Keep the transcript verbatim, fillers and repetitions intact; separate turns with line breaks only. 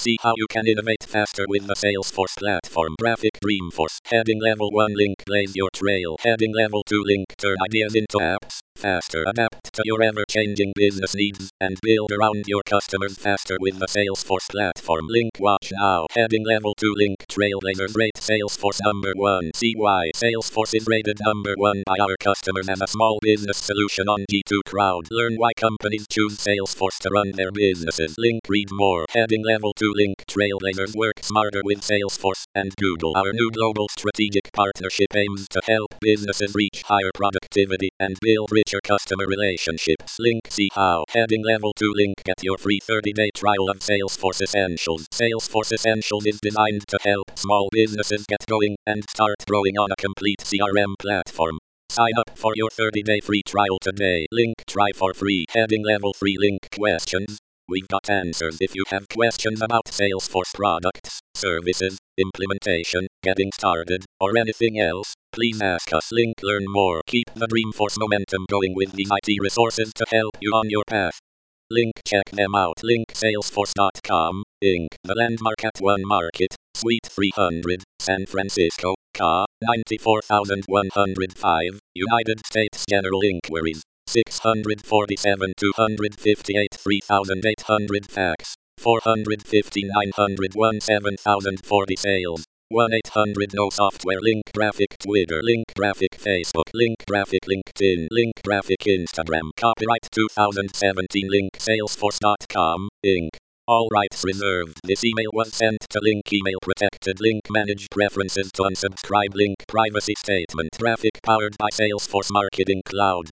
See how you can innovate faster with the Salesforce platform. Graphic Dreamforce. Heading level one, link blaze your trail. Heading level two, link turn ideas into apps faster. Adapt to your ever-changing business needs and build around your customers faster with the Salesforce platform. Link watch now. Heading level two, link Trailblazers rate Salesforce number one. See why Salesforce is rated number one by our customers as a small business solution on G two Crowd. Learn why companies choose Salesforce to run their businesses. Link read more. Heading level two, link Trailblazers work smarter with Salesforce and Google. Our new global strategic partnership aims to help businesses reach higher productivity and build richer customer relationships. Link see how. Heading level two, link get your free thirty day trial of Salesforce Essentials. Salesforce Essentials is designed to help small businesses get going and start growing on a complete C R M platform. Sign up for your thirty day free trial today. Link try for free. Heading level three, link questions. We've got answers if you have questions about Salesforce products, services, implementation, getting started, or anything else. Please ask us. Link learn more. Keep the Dreamforce momentum going with these I T resources to help you on your path. Link check them out. Link salesforce dot com, Incorporated. The landmark at One Market, Suite three hundred, San Francisco, C A, ninety-four thousand one hundred five, United States. General inquiries, six four seven, two five eight, three eight hundred. Fax, four five nine zero one, seven thousand forty. Sales, one eight hundred no software. Link graphic Twitter. Link graphic Facebook. Link graphic LinkedIn. Link graphic Instagram. Copyright two thousand seventeen. Link salesforce dot com, Incorporated. All rights reserved. This email was sent to Link email protected. Link manage preferences to unsubscribe. Link privacy statement. Graphic powered by Salesforce Marketing Cloud.